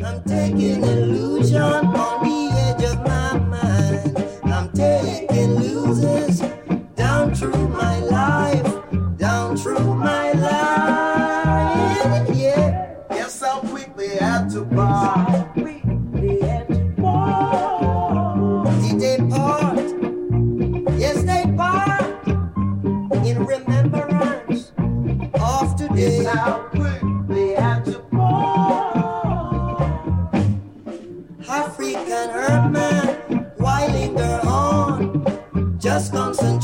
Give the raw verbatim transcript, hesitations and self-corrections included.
I'm taking illusion on the edge of my mind. I'm taking losers down through my life, down through my life. Yeah, yes, I'll quickly had to bar. Quickly had to bar. Did they part? Yes, they part in remembrance of today. Yes, I'll quickly had to African herb man, why linger on? Just concentrate.